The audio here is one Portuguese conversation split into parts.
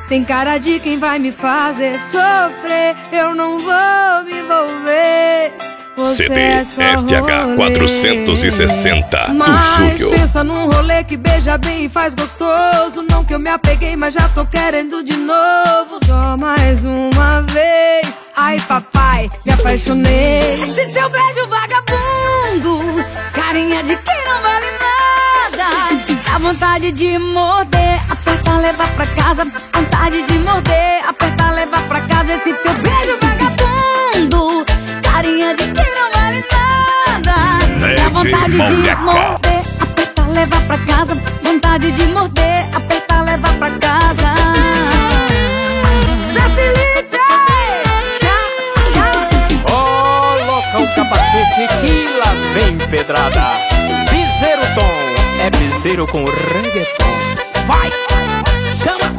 Tem cara de quem vai me fazer sofrer. Eu não vou me envolver. Você CD é só FTH 460 do Mas Júlio. pensa num rolê que beija bem e faz gostoso. Não que eu me apeguei, mas já tô querendo de novo. Só mais uma vez. Ai papai, me apaixonei. Esse teu beijo vagabundo, carinha de quem não vale nada. Dá vontade de morder, apertar, levar pra casa. Vontade de morder, apertar, levar pra casa. Esse teu beijo vagabundo, carinha de quem não vale nada. Dá vontade de morder, apertar, levar pra casa. Vontade de morder, apertar, levar pra casa. Zé Felipe, coloca o capacete que lá vem pedrada. Piseiro Tom, é piseiro com reggaeton. Vai, chama.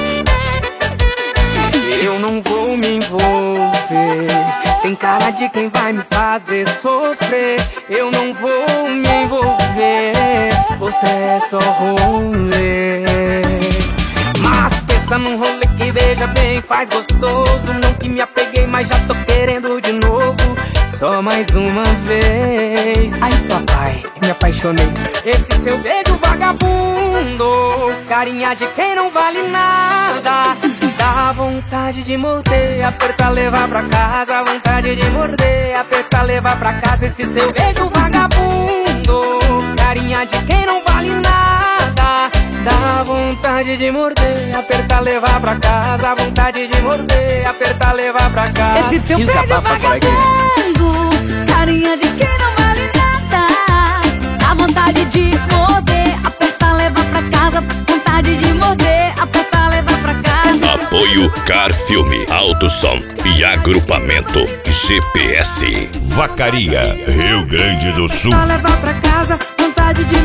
Eu não vou me envolver. Tem cara de quem vai me fazer sofrer. Eu não vou me envolver. Você é só rolê. Mas pensa num rolê que beija bem, faz gostoso. Não que me apeguei, mas já tô querendo de novo. Só mais uma vez. Ai papai, me apaixonei. Esse seu beijo vagabundo, carinha de quem não vale nada. Dá vontade de morder, apertar, levar pra casa. Vontade de morder, apertar, levar pra casa. Esse seu beijo vagabundo, carinha de quem não vale nada. Dá vontade de morder, apertar, levar pra casa. Vontade de morder, apertar, levar pra casa. esse teu beijo vagabundo, carinha de quem não vale nada. Dá vontade de morder, apertar, levar pra casa. Vontade de morder, apertar, levar pra casa. Apoio Car Filme, Alto Som e Agrupamento GPS. Vacaria, Rio Grande do Sul. Levar pra casa, vontade de